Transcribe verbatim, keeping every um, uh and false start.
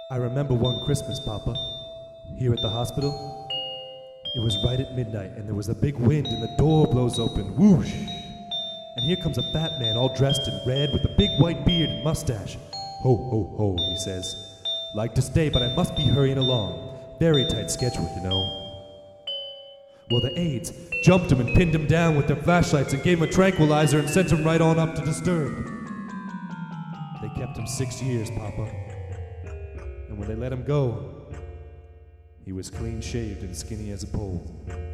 I remember one Christmas, Papa, here at the hospital. It was right at midnight, and there was a big wind, and the door blows open, whoosh! And here comes a fat man all dressed in red with a big white beard and mustache. Ho, ho, ho, he says. Like to stay, but I must be hurrying along. Very tight schedule, you know. Well, the aides jumped him and pinned him down with their flashlights and gave him a tranquilizer and sent him right on up to Disturb. They kept him six years, Papa. And when they let him go, he was clean shaved and skinny as a pole.